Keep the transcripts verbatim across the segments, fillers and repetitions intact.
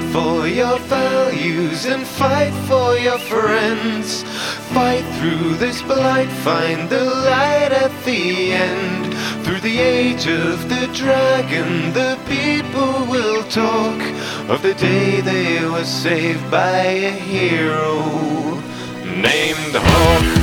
for your values and fight for your friends. Fight through this blight, find the light at the end. Through the age of the dragon, the people will talk of the day they were saved by a hero named Hawk.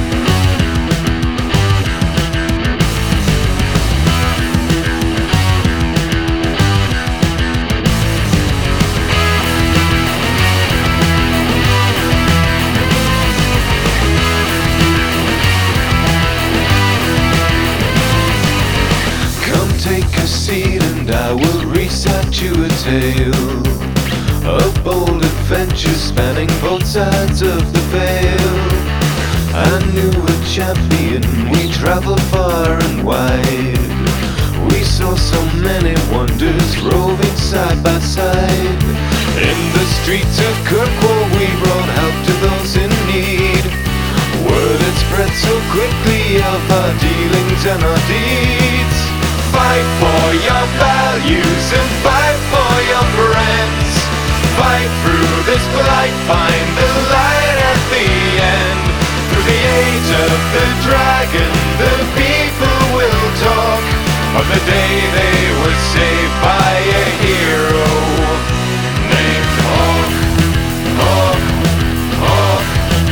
Take a seat and I will recite you a tale of bold adventures spanning both sides of the veil. I knew a champion, we traveled far and wide. We saw so many wonders roving side by side. In the streets of Kirkwall we brought help to those in need. Word had spread so quickly of our dealings and our deeds. Fight for your values and fight for your friends. Fight through this blight, find the light at the end. Through the age of the dragon, the people will talk of the day they were saved by a hero named Hawk. Hawk, Hawk,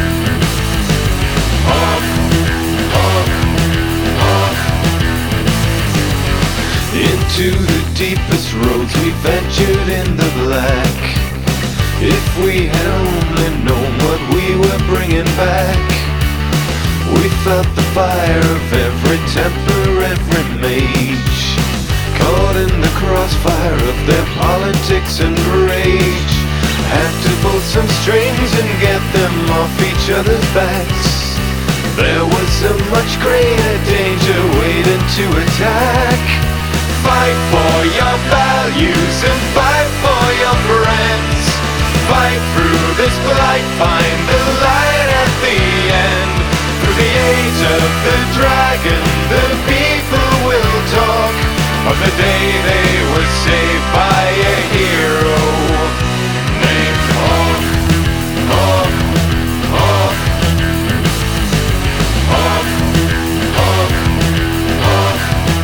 Hawk, Hawk, Hawk. Into the deepest roads we ventured in the black. If we had only known what we were bringing back. We felt the fire of every temper, every mage, caught in the crossfire of their politics and rage. Had to pull some strings and get them off each other's backs. There was a much greater danger waiting to attack. Fight for your values and fight for your friends. Fight through this blight, find the light at the end. Through the age of the dragon, the people will talk of the day they were saved by a hero named Hawk. Hawk, Hawk, Hawk, Hawk, Hawk.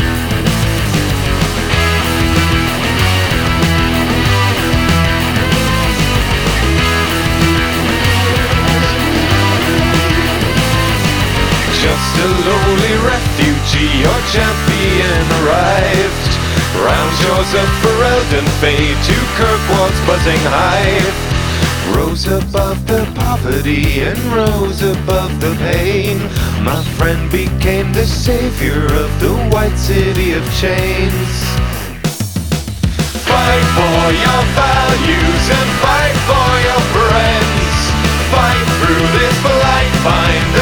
Just a lowly refugee, your champion arrived. Round shores of Ferelden fade to Kirkwall's buzzing hive. Rose above the poverty and rose above the pain. My friend became the savior of the white city of chains. Fight for your values and fight for your friends. Fight through this blight, find